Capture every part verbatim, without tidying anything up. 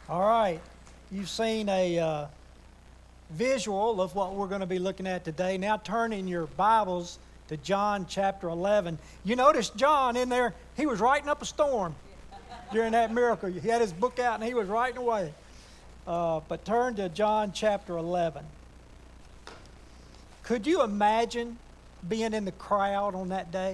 All right, you've seen a uh, visual of what we're going to be looking at today. Now turn in your Bibles to John chapter eleven. You notice John in there, he was writing up a storm during that miracle. He had his book out and he was writing away. Uh, but turn to John chapter eleven. Could you imagine being in the crowd on that day?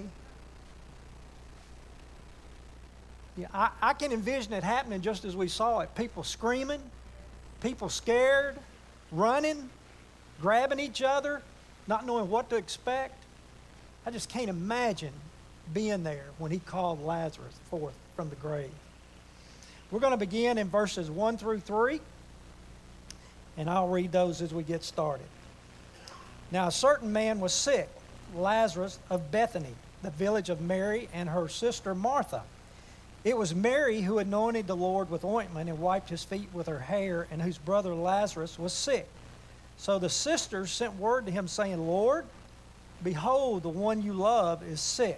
Yeah, I, I can envision it happening just as we saw it. People screaming, people scared, running, grabbing each other, not knowing what to expect. I just can't imagine being there when he called Lazarus forth from the grave. We're going to begin in verses one through three, and I'll read those as we get started. Now, a certain man was sick, Lazarus of Bethany, the village of Mary and her sister Martha. It was Mary who anointed the Lord with ointment and wiped his feet with her hair, and whose brother Lazarus was sick. So the sisters sent word to him, saying, Lord, behold, the one you love is sick.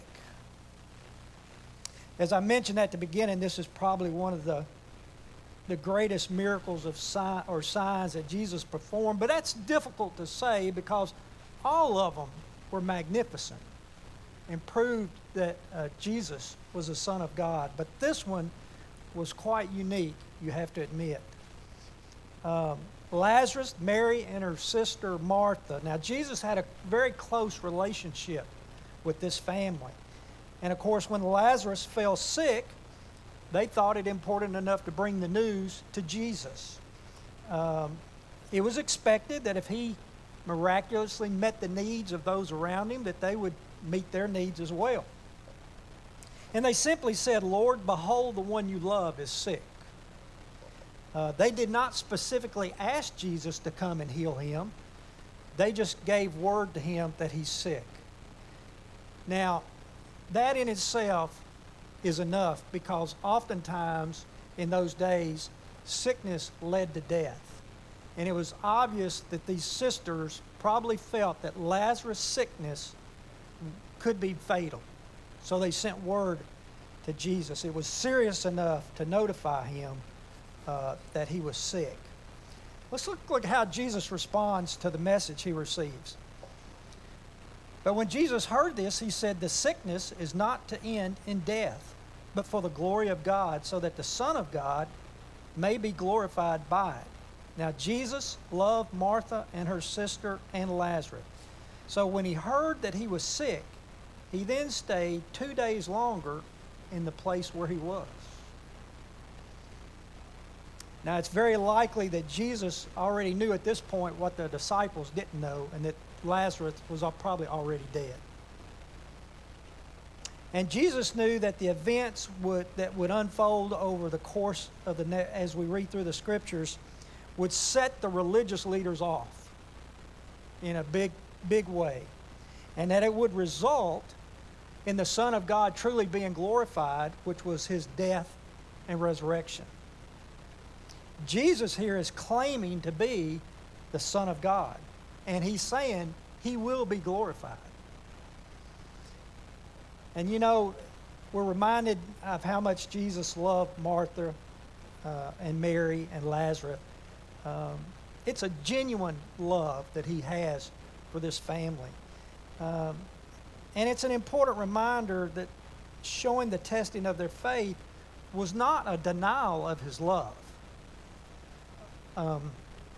As I mentioned at the beginning, this is probably one of the, the greatest miracles of sign, or signs that Jesus performed. But that's difficult to say because all of them were magnificent and proved that uh, Jesus was the Son of God. But this one was quite unique, you have to admit. Um, Lazarus, Mary, and her sister Martha. Now, Jesus had a very close relationship with this family. And of course, when Lazarus fell sick, they thought it important enough to bring the news to Jesus. Um, it was expected that if he miraculously met the needs of those around him, that they would meet their needs as well. And they simply said, Lord, behold, the one you love is sick. Uh, they did not specifically ask Jesus to come and heal him. They just gave word to him that he's sick. Now, that in itself is enough because oftentimes in those days, sickness led to death. And it was obvious that these sisters probably felt that Lazarus' sickness could be fatal. So they sent word to Jesus. It was serious enough to notify him uh, that he was sick. Let's look, look at how Jesus responds to the message he receives. But when Jesus heard this, he said, the sickness is not to end in death, but for the glory of God, so that the Son of God may be glorified by it. Now, Jesus loved Martha and her sister and Lazarus. So when he heard that he was sick, he then stayed two days longer in the place where he was. Now, it's very likely that Jesus already knew at this point what the disciples didn't know, and that Lazarus was probably already dead. And Jesus knew that the events would, that would unfold over the course of the, as we read through the scriptures, would set the religious leaders off in a big, big way. And that it would result in the Son of God truly being glorified, which was his death and resurrection. Jesus here is claiming to be the Son of God. And he's saying he will be glorified. And you know, we're reminded of how much Jesus loved Martha uh, and Mary and Lazarus. Um, it's a genuine love that he has for this family. Um, and it's an important reminder that showing the testing of their faith was not a denial of his love. Um,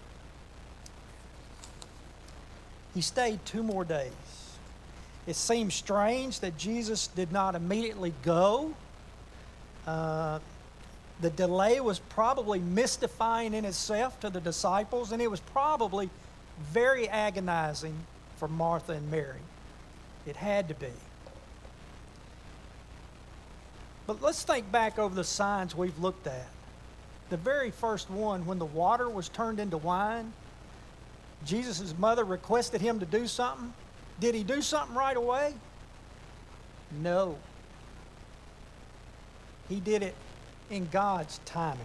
he stayed two more days. It seems strange that Jesus did not immediately go. Uh, the delay was probably mystifying in itself to the disciples, and it was probably very agonizing for Martha and Mary. It had to be. But let's think back over the signs we've looked at. The very first one, when the water was turned into wine, Jesus' mother requested him to do something. Did he do something right away? No. He did it in God's timing.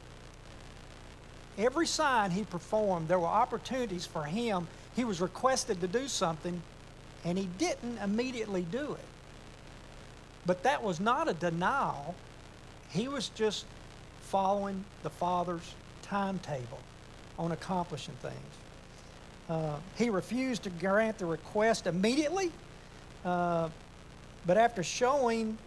Every sign he performed, there were opportunities for him. He was requested to do something, and he didn't immediately do it. But that was not a denial. He was just following the Father's timetable on accomplishing things. Uh, he refused to grant the request immediately, uh, but after showing,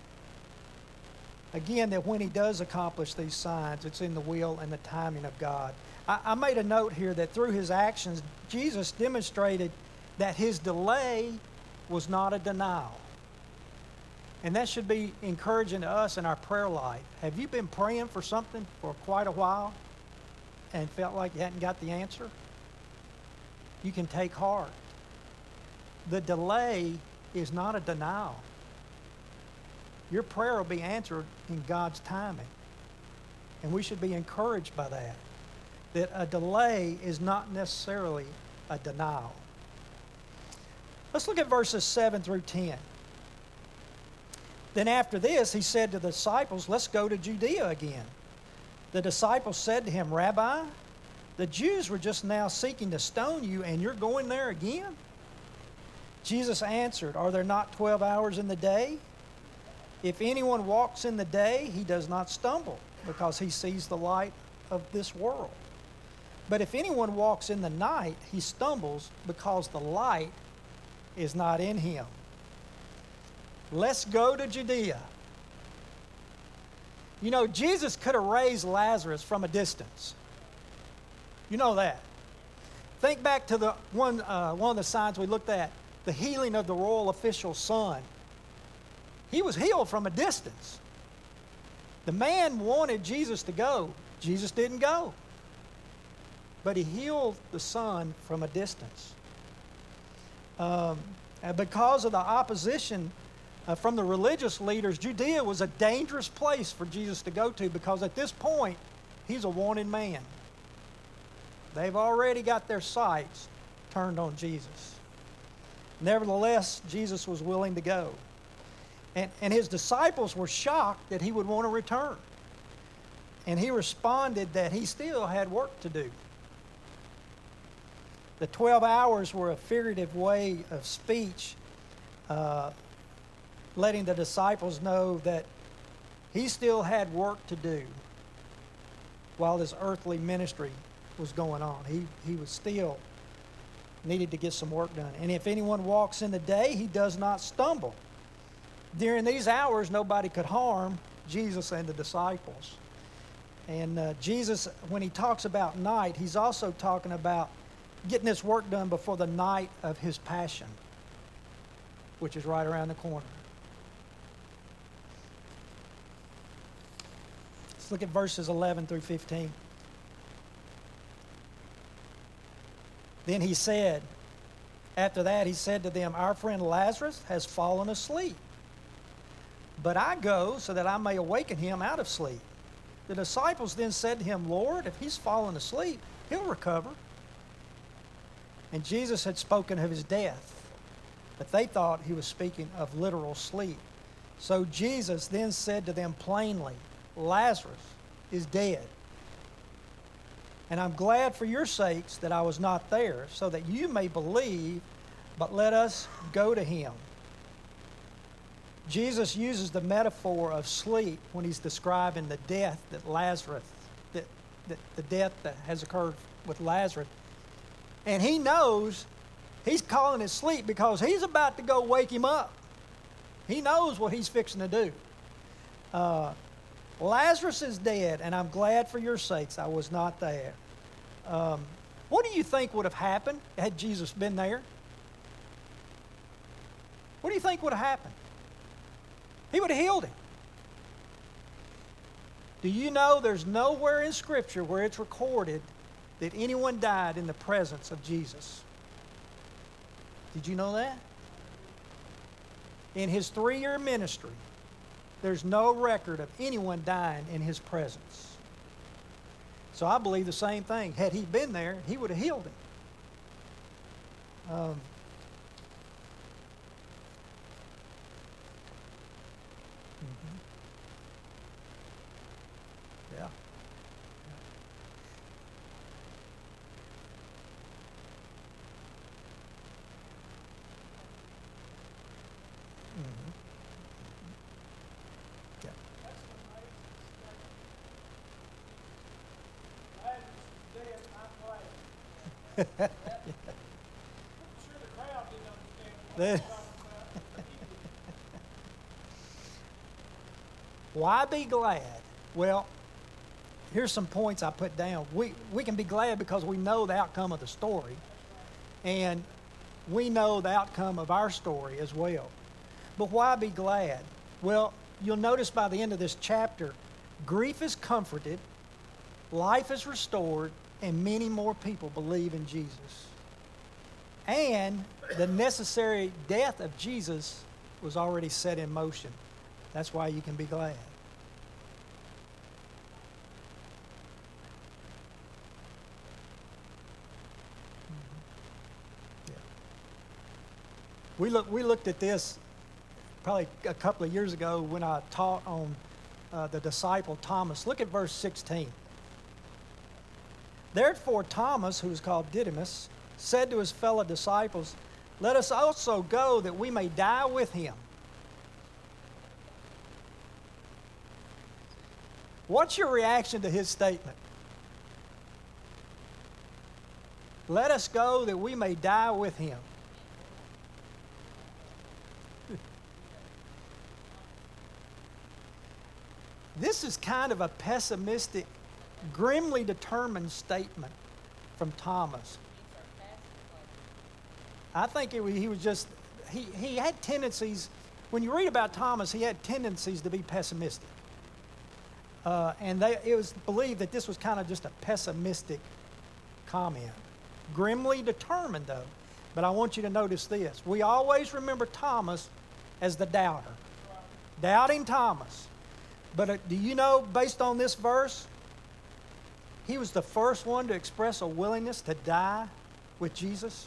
again, that when he does accomplish these signs, it's in the will and the timing of God. I, I made a note here that through his actions, Jesus demonstrated that his delay was not a denial. And that should be encouraging to us in our prayer life. Have you been praying for something for quite a while and felt like you hadn't got the answer? You can take heart. The delay is not a denial. Your prayer will be answered in God's timing. And we should be encouraged by that. That a delay is not necessarily a denial. Let's look at verses seven through ten. Then after this, he said to the disciples, let's go to Judea again. The disciples said to him, Rabbi, the Jews were just now seeking to stone you, and you're going there again? Jesus answered, are there not twelve hours in the day? If anyone walks in the day, he does not stumble, because he sees the light of this world. But if anyone walks in the night, he stumbles, because the light is not in him. Let's go to Judea. You know, Jesus could have raised Lazarus from a distance. You know that. Think back to the one, uh, one of the signs we looked at, the healing of the royal official's son. He was healed from a distance. The man wanted Jesus to go. Jesus didn't go. But he healed the son from a distance. Um, and because of the opposition uh, from the religious leaders, Judea was a dangerous place for Jesus to go to, because at this point, he's a wanted man. They've already got their sights turned on Jesus. Nevertheless, Jesus was willing to go. And, and his disciples were shocked that he would want to return. And he responded that he still had work to do. The twelve hours were a figurative way of speech, uh, letting the disciples know that he still had work to do while his earthly ministry was going on. He, he was still needed to get some work done. And if anyone walks in the day, he does not stumble. During these hours, nobody could harm Jesus and the disciples. And uh, Jesus, when he talks about night, he's also talking about getting this work done before the night of his passion, which is right around the corner. Let's look at verses eleven through fifteen. Then he said, after that he said to them, our friend Lazarus has fallen asleep, but I go so that I may awaken him out of sleep. The disciples then said to him, Lord, if he's fallen asleep, he'll recover. And Jesus had spoken of his death, but they thought he was speaking of literal sleep. So Jesus then said to them plainly, Lazarus is dead. And I'm glad for your sakes that I was not there, so that you may believe, but let us go to him. Jesus uses the metaphor of sleep when he's describing the death that Lazarus, that, that the death that has occurred with Lazarus. And he knows he's calling it sleep because he's about to go wake him up. He knows what he's fixing to do. Uh, Lazarus is dead, and I'm glad for your sakes I was not there. Um, what do you think would have happened had Jesus been there? What do you think would have happened? He would have healed him. Do you know there's nowhere in Scripture where it's recorded that anyone died in the presence of Jesus? Did you know that? In his three-year ministry, there's no record of anyone dying in his presence. So I believe the same thing. Had he been there, he would have healed him. Um, mhm. Yeah. Mhm. Yeah. That- Why be glad? Well, here's some points I put down. We, we can be glad because we know the outcome of the story, and we know the outcome of our story as well. But why be glad? Well, you'll notice by the end of this chapter, grief is comforted, life is restored, and many more people believe in Jesus. And the necessary death of Jesus was already set in motion. That's why you can be glad. Yeah. We look, we looked at this probably a couple of years ago when I taught on uh, the disciple Thomas. Look at verse sixteen. Therefore Thomas, who is called Didymus, said to his fellow disciples, "Let us also go that we may die with him." What's your reaction to his statement? Let us go that we may die with him. This is kind of a pessimistic, grimly determined statement from Thomas. I think it was, he was just, he, he had tendencies, when you read about Thomas, he had tendencies to be pessimistic. Uh, and they, it was believed that this was kind of just a pessimistic comment. Grimly determined, though. But I want you to notice this. We always remember Thomas as the doubter. Doubting Thomas. But uh, do you know, based on this verse, he was the first one to express a willingness to die with Jesus?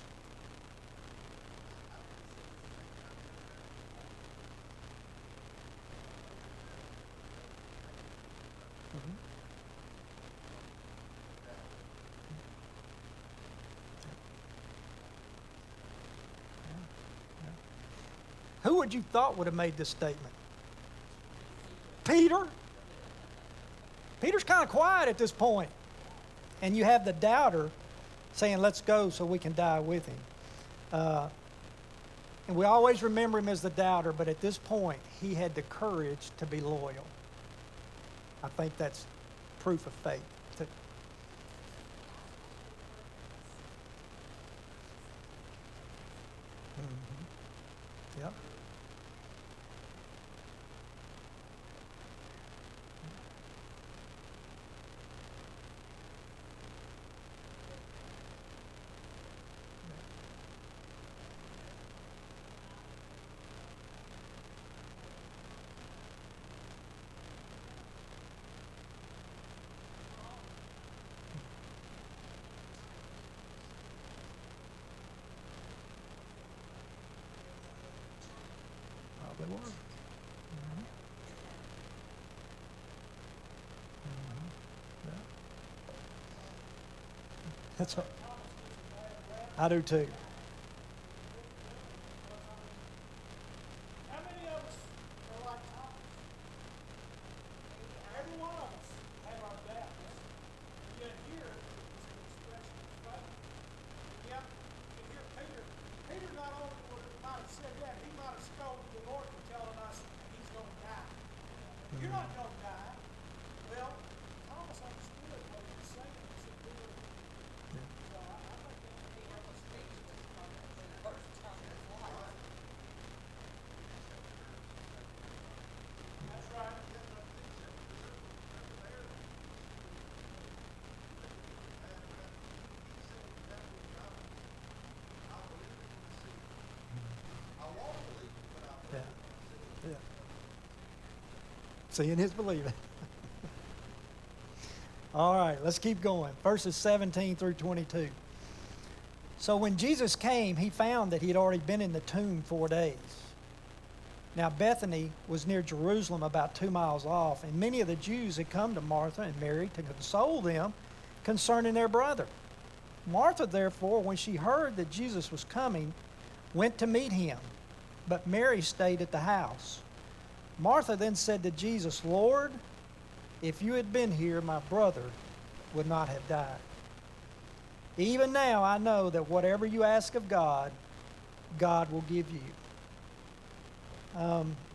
Who would you thought would have made this statement? Peter? Peter's kind of quiet at this point. And you have the doubter saying, let's go so we can die with him. Uh, and we always remember him as the doubter, but at this point, he had the courage to be loyal. I think that's proof of faith. Mm-hmm. Yep. Probably were. Mm-hmm. Mm-hmm. Yeah. That's what I do too. How many of us are like Thomas? Every one of us have our doubts. And yet here is an expression of faith. Yep, you hear Peter. Peter not only would have might have said that, he might have scolded the Lord for telling us he's going to die. You're not going to die. Well, Thomas understood what he was saying. He said, "Do it." So I, I think that he had a speech from the first time in his life. That's right. Yeah. Yeah. Seeing his believing. All right, let's keep going. Verses seventeen through twenty-two. So when Jesus came, he found that he had already been in the tomb four days. Now Bethany was near Jerusalem, about two miles off, and many of the Jews had come to Martha and Mary to console them concerning their brother. Martha, therefore, when she heard that Jesus was coming, went to meet him, but Mary stayed at the house. Martha then said to Jesus, "Lord, if you had been here, my brother would not have died." Even now I know that whatever you ask of God, God will give you. Um,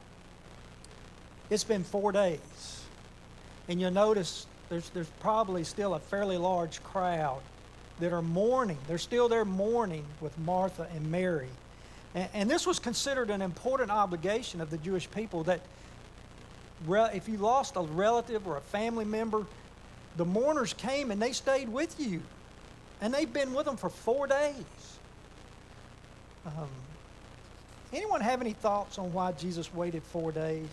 it's been four days. And you'll notice there's, there's probably still a fairly large crowd that are mourning. They're still there mourning with Martha and Mary. And, and this was considered an important obligation of the Jewish people that if you lost a relative or a family member, the mourners came and they stayed with you. And they've been with them for four days. Um, anyone have any thoughts on why Jesus waited four days?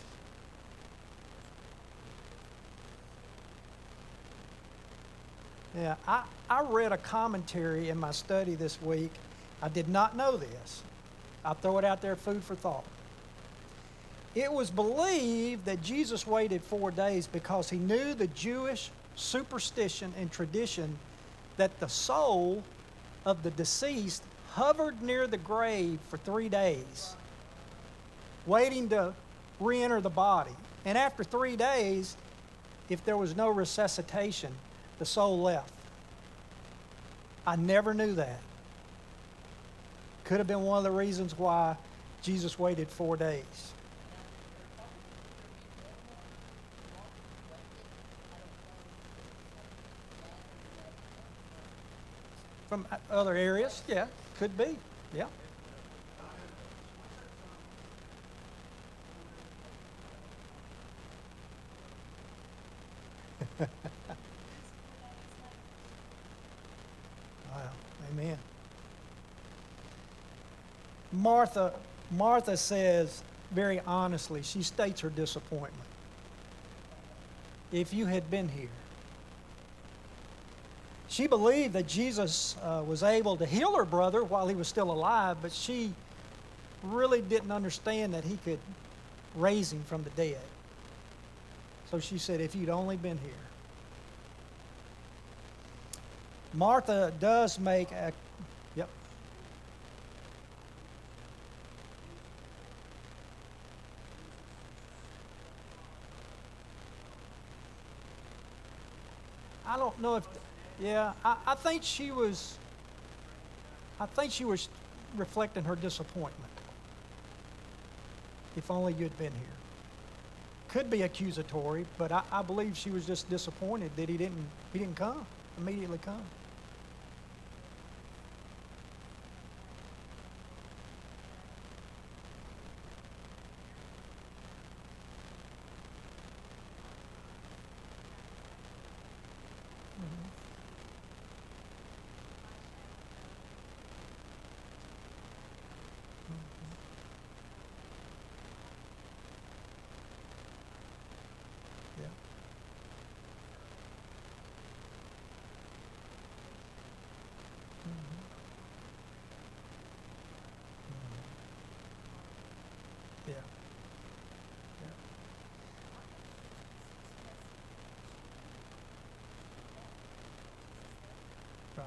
Yeah, I, I read a commentary in my study this week. I did not know this. I'll throw it out there, food for thought. It was believed that Jesus waited four days because he knew the Jewish superstition and tradition that the soul of the deceased hovered near the grave for three days, waiting to re-enter the body. And after three days, if there was no resuscitation, the soul left. I never knew that. Could have been one of the reasons why Jesus waited four days. From other areas, yeah, could be, yeah. Wow, amen. Martha, Martha says very honestly, she states her disappointment. If you had been here. She believed that Jesus uh, was able to heal her brother while he was still alive, but she really didn't understand that he could raise him from the dead. So she said, if you'd only been here. Martha does make a, yep. I don't know if, yeah, I, I think she was, I think she was reflecting her disappointment. If only you'd been here. Could be accusatory, but I, I believe she was just disappointed that he didn't, he didn't come, immediately come. Yeah. Yeah. Right.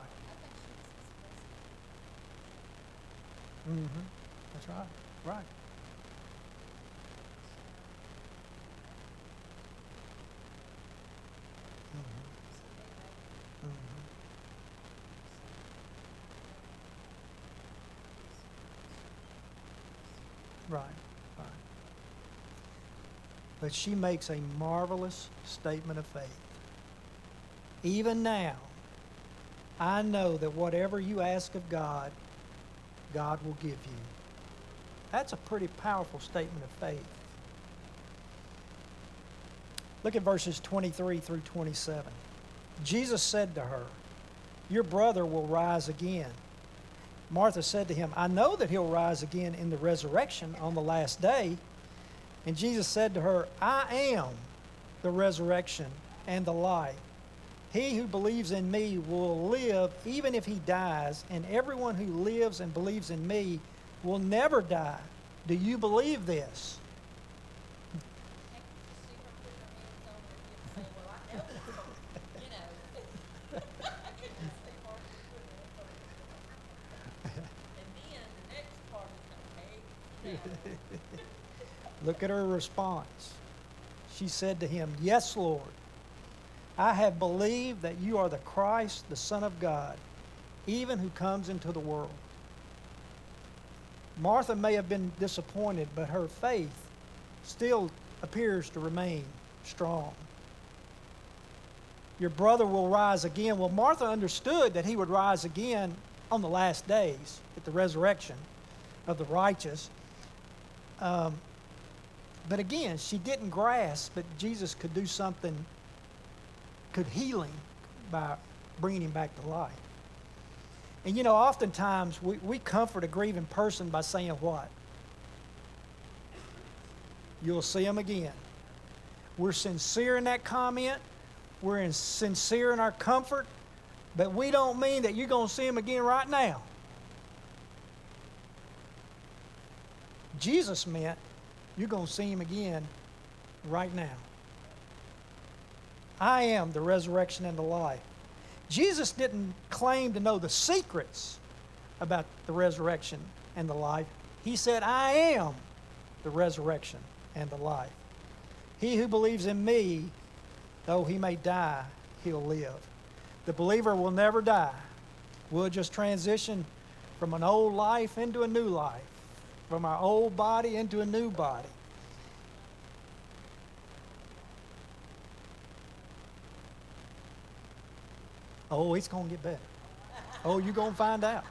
Mm-hmm. That's right. Right. Mm-hmm. Mm-hmm. Right. Right. But she makes a marvelous statement of faith. Even now, I know that whatever you ask of God, God will give you. That's a pretty powerful statement of faith. Look at verses twenty-three through twenty-seven. Jesus said to her, your brother will rise again. Martha said to him, I know that he'll rise again in the resurrection on the last day. And Jesus said to her, I am the resurrection and the life. He who believes in me will live even if he dies, and everyone who lives and believes in me will never die. Do you believe this? Look at her response. She said to him, yes, Lord. I have believed that you are the Christ, the Son of God, even who comes into the world. Martha may have been disappointed, but her faith still appears to remain strong. Your brother will rise again. Well, Martha understood that he would rise again on the last days at the resurrection of the righteous. Um, but again, she didn't grasp that Jesus could do something, could heal him by bringing him back to life. And you know, oftentimes we, we comfort a grieving person by saying what? You'll see him again. We're sincere in that comment. We're in sincere in our comfort. But we don't mean that you're going to see him again right now. Jesus meant you're going to see him again right now. I am the resurrection and the life. Jesus didn't claim to know the secrets about the resurrection and the life. He said, I am the resurrection and the life. He who believes in me, though he may die, he'll live. The believer will never die. We'll just transition from an old life into a new life, from our old body into a new body. Oh, it's going to get better. Oh, you're going to find out.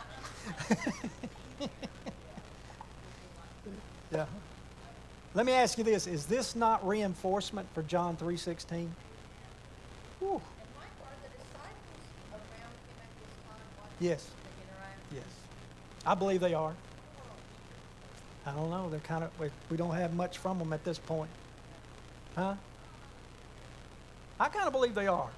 Yeah. Let me ask you this. Is this not reinforcement for John three sixteen? Whew. Yes. Yes. I believe they are. I don't know. They're kind of, we, we don't have much from them at this point. Huh? I kind of believe they are.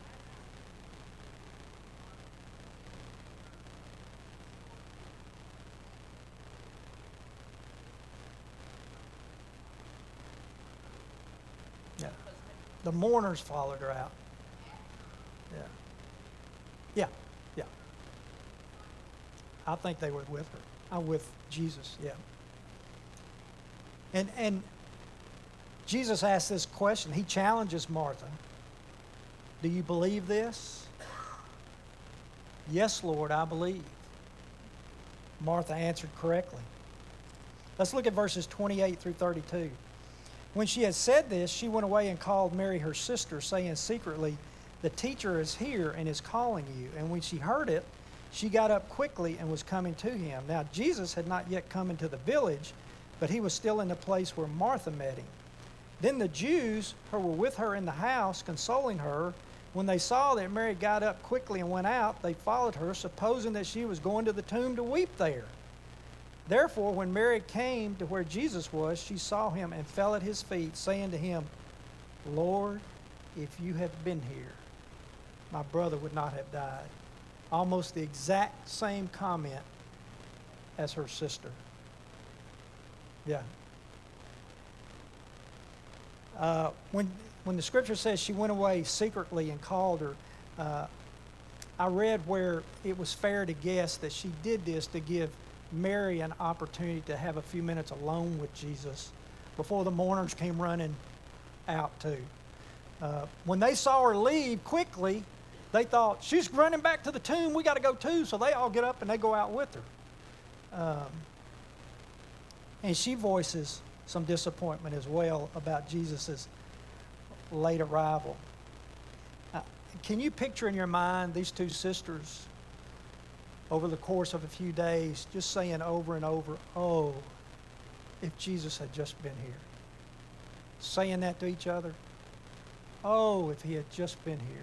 Yeah. The mourners followed her out. Yeah. Yeah. Yeah. I think they were with her. I'm with Jesus, yeah. And and Jesus asked this question. He challenges Martha. Do you believe this? Yes, Lord, I believe. Martha answered correctly. Let's look at verses twenty-eight through thirty-two. When she had said this, she went away and called Mary her sister, saying secretly, the teacher is here and is calling you. And when she heard it, she got up quickly and was coming to him. Now, Jesus had not yet come into the village, but he was still in the place where Martha met him. Then the Jews who were with her in the house, consoling her, when they saw that Mary got up quickly and went out, they followed her, supposing that she was going to the tomb to weep there. Therefore, when Mary came to where Jesus was, she saw him and fell at his feet, saying to him, Lord, if you had been here, my brother would not have died. Almost the exact same comment as her sister. Yeah. Uh, when when the scripture says she went away secretly and called her, uh, I read where it was fair to guess that she did this to give Mary an opportunity to have a few minutes alone with Jesus before the mourners came running out too. Uh, when they saw her leave quickly, they thought, she's running back to the tomb, we got to go too. So they all get up and they go out with her. Um, and she voices some disappointment as well about Jesus' late arrival. Uh, can you picture in your mind these two sisters over the course of a few days just saying over and over, oh, if Jesus had just been here? Saying that to each other. Oh, if he had just been here.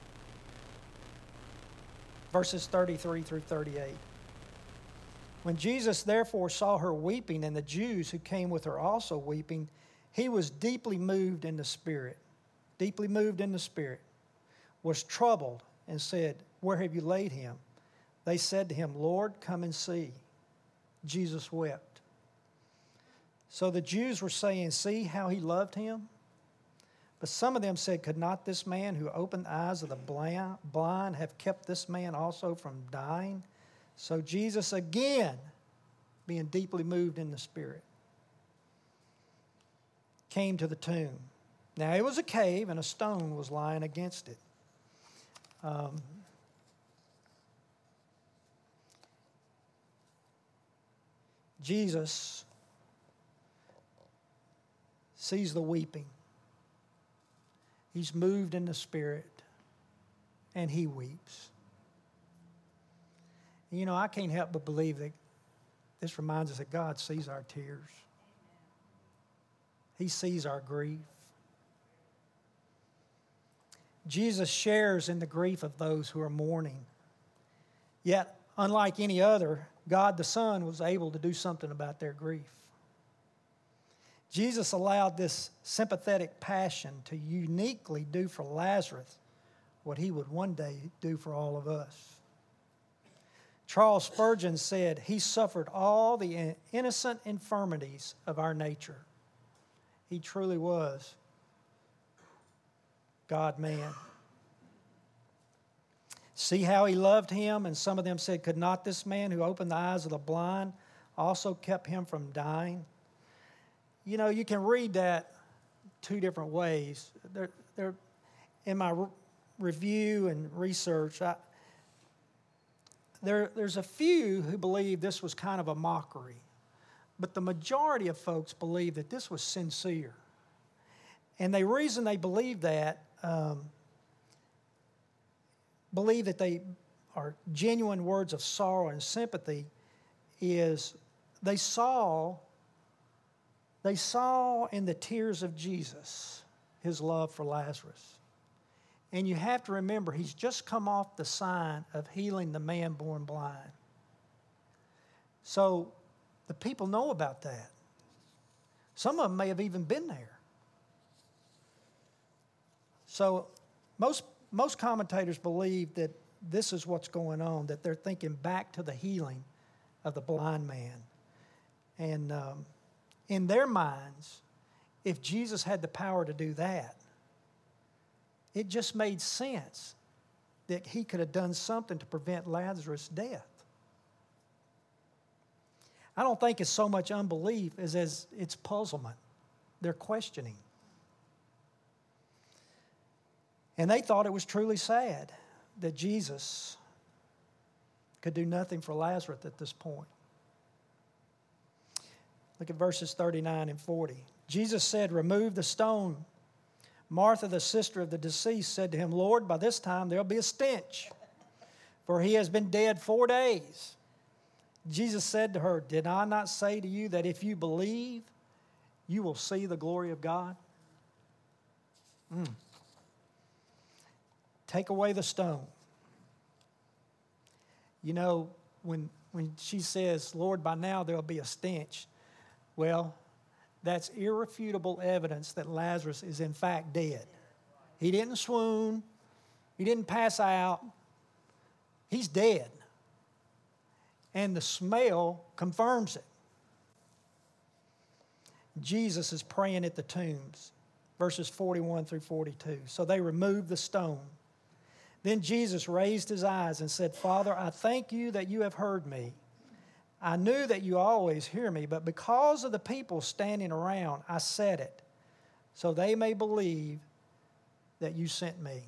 Verses thirty-three through thirty-eight. When Jesus therefore saw her weeping, and the Jews who came with her also weeping, he was deeply moved in the spirit, deeply moved in the spirit, was troubled, and said, where have you laid him? They said to him, Lord, come and see. Jesus wept. So the Jews were saying, see how he loved him? But some of them said, could not this man who opened the eyes of the blind have kept this man also from dying? So Jesus, again, being deeply moved in the spirit, came to the tomb. Now it was a cave, and a stone was lying against it. Um, Jesus sees the weeping. He's moved in the Spirit, and he weeps. You know, I can't help but believe that this reminds us that God sees our tears. He sees our grief. Jesus shares in the grief of those who are mourning. Yet, unlike any other, God the Son was able to do something about their grief. Jesus allowed this sympathetic passion to uniquely do for Lazarus what he would one day do for all of us. Charles Spurgeon said, he suffered all the innocent infirmities of our nature. He truly was God-man. See how he loved him? And some of them said, could not this man who opened the eyes of the blind also kept him from dying? You know, you can read that two different ways. There, there, in my re- review and research, I, there, there's a few who believe this was kind of a mockery. But the majority of folks believe that this was sincere. And the reason they believe that, um, believe that they are genuine words of sorrow and sympathy, is they saw, they saw in the tears of Jesus his love for Lazarus. And you have to remember, he's just come off the sign of healing the man born blind. So the people know about that. Some of them may have even been there. So most, most commentators believe that this is what's going on, that they're thinking back to the healing of the blind man. And um, in their minds, if Jesus had the power to do that, it just made sense that he could have done something to prevent Lazarus' death. I don't think it's so much unbelief as, as it's puzzlement. They're questioning. And they thought it was truly sad that Jesus could do nothing for Lazarus at this point. Look at verses thirty-nine and forty. Jesus said, remove the stone. Martha, the sister of the deceased, said to him, Lord, by this time there'll be a stench, for he has been dead four days. Jesus said to her, did I not say to you that if you believe, you will see the glory of God? Mm. Take away the stone. You know, when, when she says, Lord, by now there'll be a stench, well, that's irrefutable evidence that Lazarus is in fact dead. He didn't swoon. He didn't pass out. He's dead. And the smell confirms it. Jesus is praying at the tombs, verses forty-one through forty-two. So they removed the stone. Then Jesus raised his eyes and said, Father, I thank you that you have heard me. I knew that you always hear me, but because of the people standing around, I said it, so they may believe that you sent me.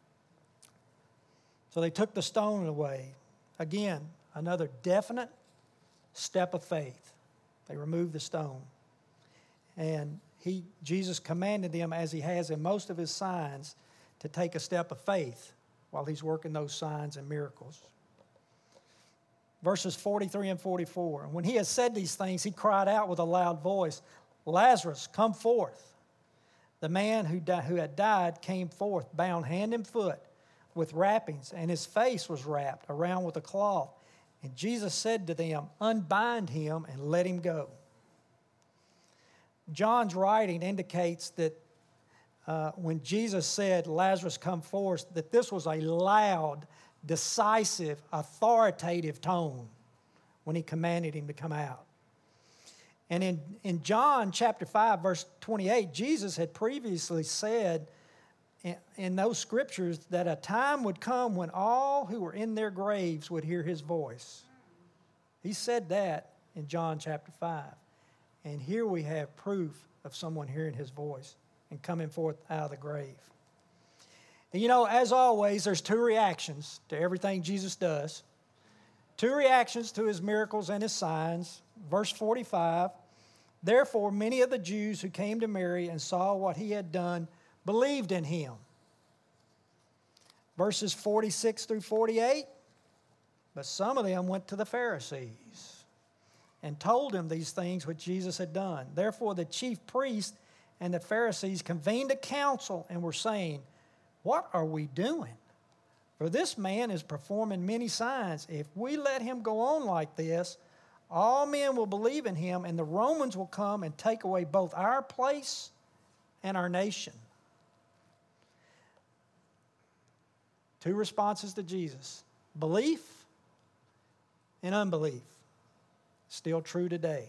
So they took the stone away. Again, another definite step of faith. They removed the stone. And he, Jesus commanded them, as he has in most of his signs, to take a step of faith while he's working those signs and miracles. Verses forty-three and forty-four. When he had said these things, he cried out with a loud voice, Lazarus, come forth. The man who, di- who had died came forth, bound hand and foot with wrappings, and his face was wrapped around with a cloth. And Jesus said to them, unbind him and let him go. John's writing indicates that uh, when Jesus said, Lazarus, come forth, that this was a loud, decisive, authoritative tone when he commanded him to come out. And in, in John chapter five, verse twenty-eight, Jesus had previously said in, in those scriptures that a time would come when all who were in their graves would hear his voice. He said that in John chapter five. And here we have proof of someone hearing his voice and coming forth out of the grave. And you know, as always, there's two reactions to everything Jesus does. Two reactions to his miracles and his signs. Verse forty-five, therefore many of the Jews who came to Mary and saw what he had done believed in him. Verses forty-six through forty-eight, but some of them went to the Pharisees and told them these things which Jesus had done. Therefore the chief priests and the Pharisees convened a council and were saying, what are we doing? For this man is performing many signs. If we let him go on like this, all men will believe in him, and the Romans will come and take away both our place and our nation. Two responses to Jesus: belief and unbelief. Still true today.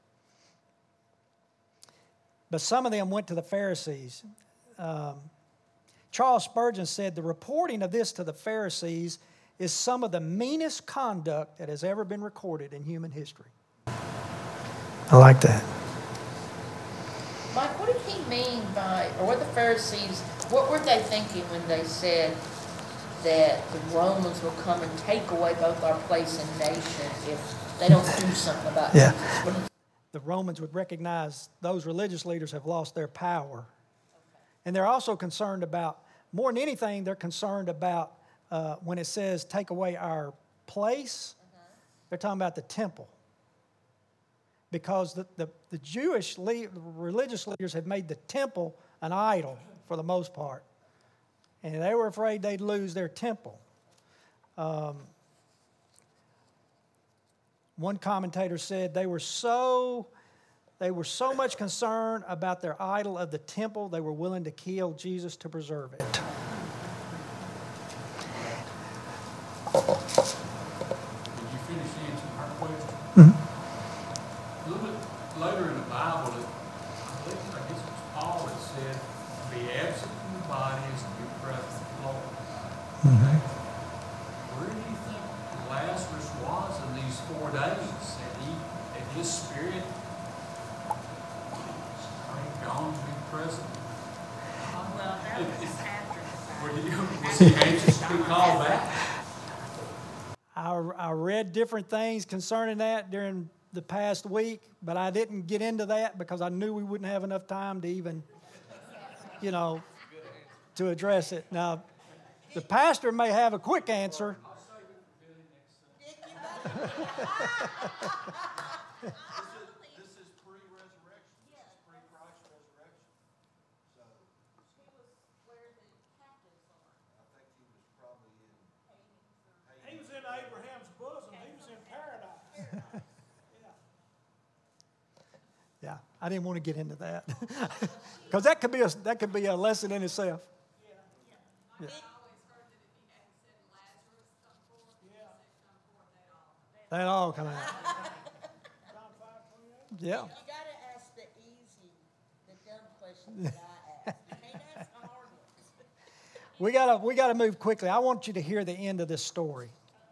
But some of them went to the Pharisees. Um, Charles Spurgeon said, the reporting of this to the Pharisees is some of the meanest conduct that has ever been recorded in human history. I like that. Mike, what did he mean by, or what the Pharisees, what were they thinking when they said that the Romans will come and take away both our place and nation if they don't do something about yeah. Jesus? The Romans would recognize those religious leaders have lost their power. Okay. And they're also concerned about, more than anything, they're concerned about uh, when it says take away our place, uh-huh. They're talking about the temple. Because the, the, the Jewish le- religious leaders had made the temple an idol for the most part. And they were afraid they'd lose their temple. Um, one commentator said they were so they were so much concerned about their idol of the temple, they were willing to kill Jesus to preserve it. Did you finish answering her question? Mm-hmm. A little bit later in the Bible, it, I believe, I guess it was Paul that said, to be absent from the body is to be present with the Lord. Mm-hmm. Where do you think Lazarus was in these four days? Had he, had his spirit gone to be present? Well, that was after the Were you, was he anxious to be called back? I, I read different things concerning that during the past week, but I didn't get into that because I knew we wouldn't have enough time to even, you know, to address it. Now, the pastor may have a quick answer. This is pre-resurrection. This is pre-Christ resurrection. So He was where the captives are. I think he was probably in He was in Abraham's bosom. He was in paradise. Yeah, I didn't want to get into that because that could be a that could be a lesson in itself. Yeah. They all come out. Yeah. You gotta ask the easy, the dumb questions that I ask. You can't ask the hard ones. We gotta we gotta move quickly. I want you to hear the end of this story.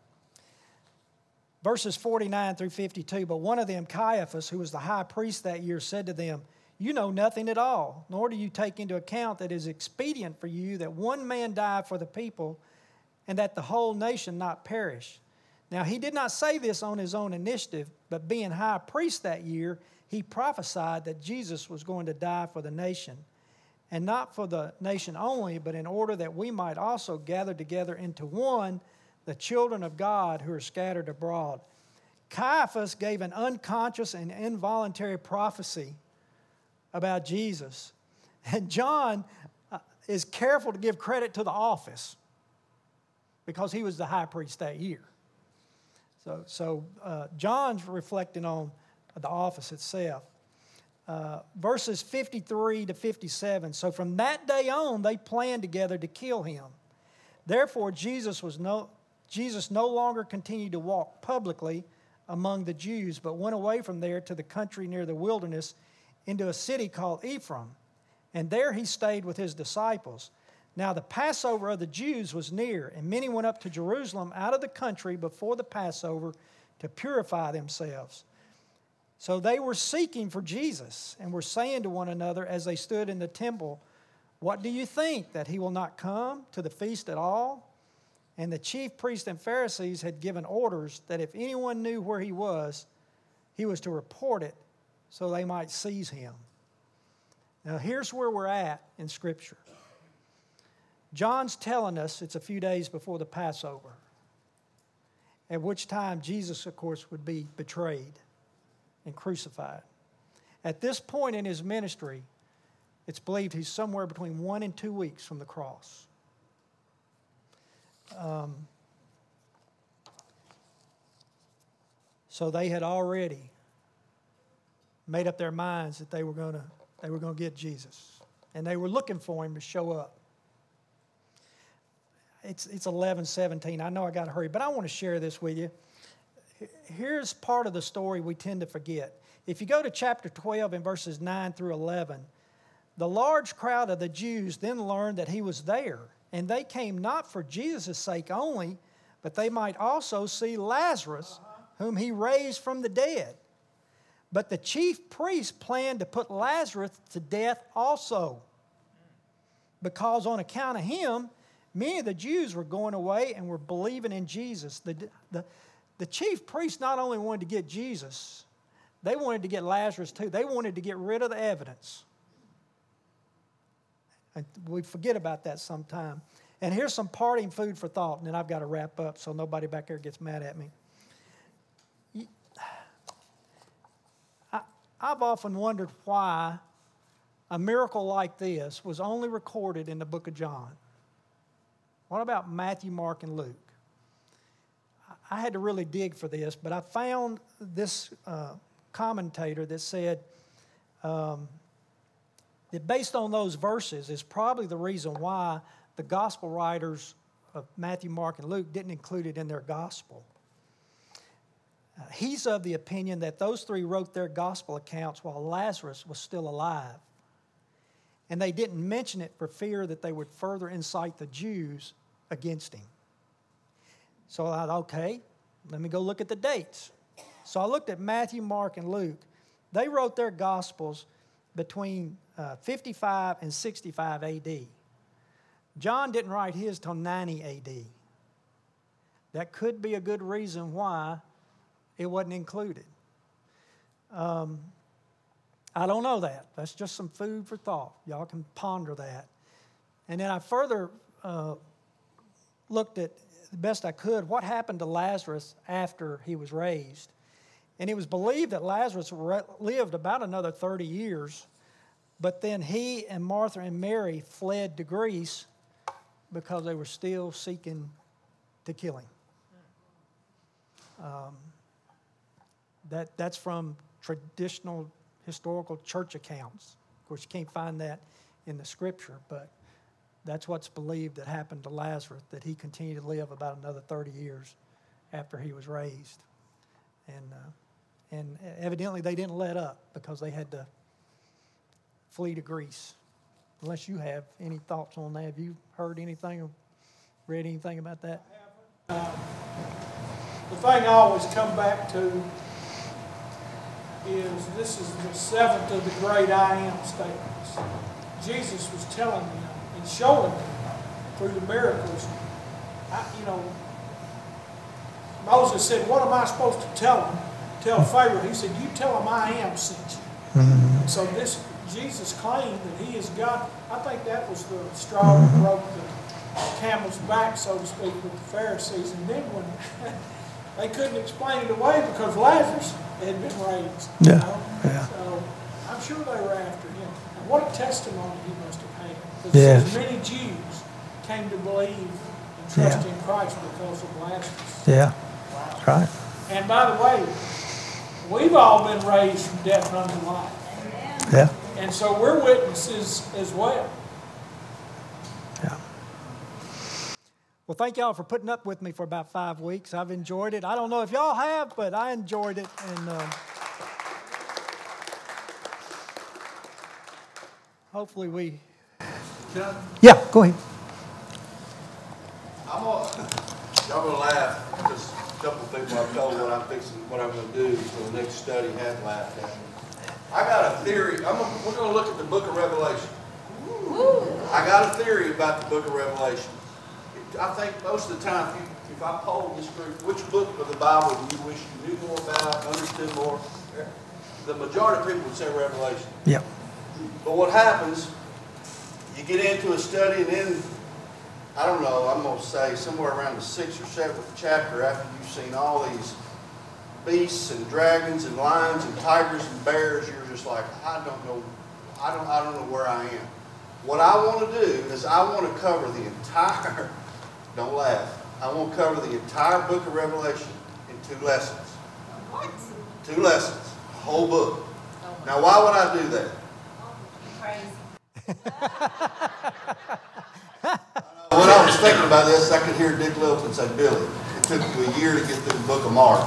Verses forty-nine through fifty-two. But one of them, Caiaphas, who was the high priest that year, said to them, you know nothing at all, nor do you take into account that it is expedient for you that one man die for the people, and that the whole nation not perish. Now he did not say this on his own initiative, but being high priest that year, he prophesied that Jesus was going to die for the nation, and not for the nation only, but in order that we might also gather together into one the children of God who are scattered abroad. Caiaphas gave an unconscious and involuntary prophecy about Jesus. And John uh, is careful to give credit to the office because he was the high priest that year. So, so uh, John's reflecting on the office itself. Uh, verses fifty-three to fifty-seven. So from that day on, they planned together to kill him. Therefore, Jesus was no Jesus no longer continued to walk publicly among the Jews, but went away from there to the country near the wilderness, into a city called Ephraim. And there he stayed with his disciples. Now the Passover of the Jews was near, and many went up to Jerusalem out of the country before the Passover to purify themselves. So they were seeking for Jesus, and were saying to one another as they stood in the temple, what do you think, that he will not come to the feast at all? And the chief priests and Pharisees had given orders that if anyone knew where he was, he was to report it so they might seize him. Now, here's where we're at in Scripture. John's telling us it's a few days before the Passover, at which time Jesus, of course, would be betrayed and crucified. At this point in his ministry, it's believed he's somewhere between one and two weeks from the cross. Um, so they had already made up their minds that they were going to they were going to get Jesus, and they were looking for him to show up. It's it's eleven seventeen. I know I got to hurry, but I want to share this with you. Here's part of the story we tend to forget. If you go to chapter twelve and verses nine through eleven, the large crowd of the Jews then learned that he was there, and they came not for Jesus' sake only, but they might also see Lazarus, whom he raised from the dead. But the chief priests planned to put Lazarus to death also, because on account of him, many of the Jews were going away and were believing in Jesus. The, the, the chief priests not only wanted to get Jesus, they wanted to get Lazarus too. They wanted to get rid of the evidence. And we forget about that sometime. And here's some parting food for thought, and then I've got to wrap up so nobody back there gets mad at me. I, I've often wondered why a miracle like this was only recorded in the book of John. What about Matthew, Mark, and Luke? I had to really dig for this, but I found this uh, commentator that said um, that based on those verses is probably the reason why the gospel writers of Matthew, Mark, and Luke didn't include it in their gospel. Uh, he's of the opinion that those three wrote their gospel accounts while Lazarus was still alive. And they didn't mention it for fear that they would further incite the Jews against him. So I thought, okay, let me go look at the dates. So I looked at Matthew, Mark, and Luke. They wrote their gospels between uh, fifty-five and sixty-five A D. John didn't write his till ninety A D. That could be a good reason why it wasn't included. Um, I don't know that. That's just some food for thought. Y'all can ponder that. And then I further uh, looked at, the best I could, what happened to Lazarus after he was raised. And it was believed that Lazarus re- lived about another thirty years, but then he and Martha and Mary fled to Greece because they were still seeking to kill him. Um, that that's from traditional historical church accounts. Of course, you can't find that in the Scripture, but that's what's believed that happened to Lazarus, that he continued to live about another thirty years after he was raised. And uh, and evidently they didn't let up because they had to flee to Greece. Unless you have any thoughts on that. Have you heard anything or read anything about that? Uh, the thing I always come back to is this is the seventh of the great I am statements. Jesus was telling them and showing them through the miracles. I, you know, Moses said, what am I supposed to tell them? Tell Pharaoh. He said, you tell him I am sent you. Mm-hmm. So this Jesus claimed that he is God. I think that was the straw that broke the camel's back, so to speak, with the Pharisees. And then when they couldn't explain it away because Lazarus had been raised. Yeah. You know? Yeah. So I'm sure they were after him. And what a testimony he must have had. Because Yes. many Jews came to believe and trust Yeah. in Christ because of Lazarus. Yeah. Wow. Right. And by the way, we've all been raised from death unto life. Yeah. And so we're witnesses as well. Yeah. Well, thank y'all for putting up with me for about five weeks. I've enjoyed it. I don't know if y'all have, but I enjoyed it. And um, hopefully we... Can I, Yeah, go ahead. I'm gonna, y'all gonna laugh, because a couple of people I've told what I'm fixing, what I'm gonna do for the next study have laughed at me. I got a theory, I'm gonna, we're gonna look at the book of Revelation. I got a theory about the book of Revelation. I think most of the time, if, you, if I poll this group, which book of the Bible do you wish you knew more about, understood more? The majority of people would say Revelation. Yep. But what happens, you get into a study and then, I don't know, I'm going to say somewhere around the sixth or seventh chapter after you've seen all these beasts and dragons and lions and tigers and bears, you're just like, I don't know, I don't, I don't know where I am. What I want to do is I want to cover the entire, don't laugh, I want to cover the entire book of Revelation in two lessons. What? Two lessons, a whole book. Now why would I do that? Crazy. When I was thinking about this, I could hear Dick Littleton say, Billy, it took you a year to get through the book of Mark.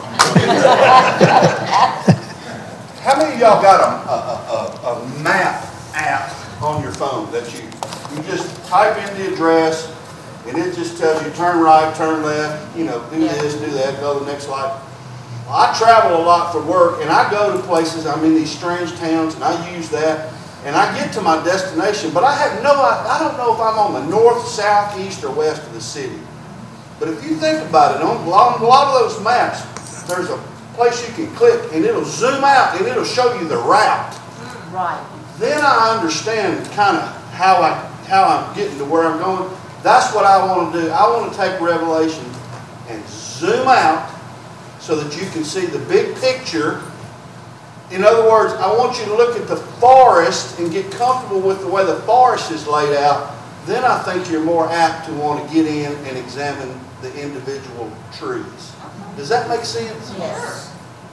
How many of y'all got a, a, a, a map app on your phone that you, you just type in the address and it just tells you turn right, turn left, you know, do Yeah. this, do that, go to the next light. Well, I travel a lot for work and I go to places, I'm in these strange towns and I use that. And I get to my destination, but I have no, I, I don't know if I'm on the north, south, east, or west of the city. But if you think about it, on, on a lot of those maps, there's a place you can click and it'll zoom out and it'll show you the route. Right. Then I understand kind of how, I, how I'm getting to where I'm going. That's what I want to do. I want to take Revelation and zoom out so that you can see the big picture. In other words, I want you to look at the forest and get comfortable with the way the forest is laid out. Then I think you're more apt to want to get in and examine the individual trees. Does that make sense? Yes.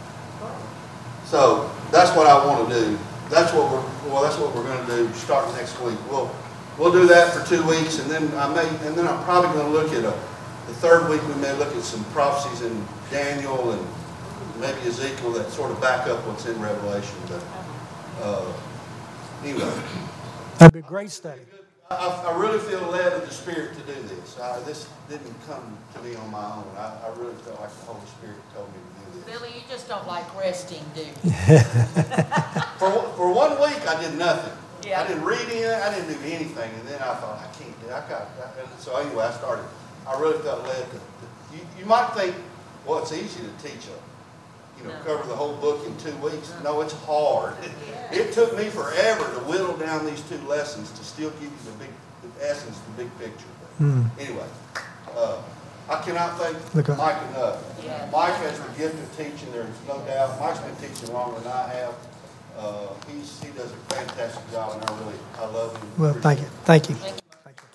So that's what I want to do. That's what we're well. That's what we're going to do starting next week. We'll we'll do that for two weeks, and then I may and then I'm probably going to look at a. The third week we may look at some prophecies in Daniel and maybe Ezekiel that sort of back up what's in Revelation. But uh, anyway, That'd be a great study. I, I really feel led of the Spirit to do this. I, this didn't come to me on my own. I, I really felt like the Holy Spirit told me to do this. Billy, you just don't like resting, do you? For for one week, I did nothing. Yeah. I didn't read anything. I didn't do anything. And then I thought, I can't do it. I got. I, and so anyway, I started. I really felt led to. to you, you might think, well, it's easy to teach a. You know, No. cover the whole book in two weeks. No, it's hard. It, it took me forever to whittle down these two lessons to still give you the big, the essence, the big picture. But Hmm. anyway, uh, I cannot thank Look up. Mike enough. Yeah. Mike has the gift of teaching. There's no doubt. Mike's been teaching longer than I have. Uh, he's he does a fantastic job, and I really I love him. Well, thank you. Thank you. Thank you. Thank you.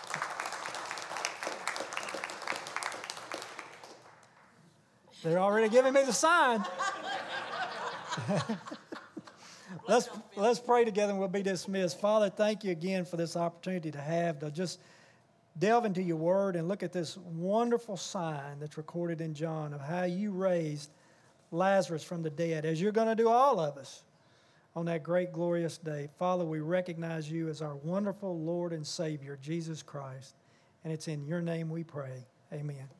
They're already giving me the sign. let's let's pray together and we'll be dismissed. Father, thank you again for this opportunity to have to just delve into your word and look at this wonderful sign that's recorded in John of how you raised Lazarus from the dead, as you're going to do all of us on that great glorious day. Father, we recognize you as our wonderful Lord and Savior, Jesus Christ. And it's in your name we pray. Amen.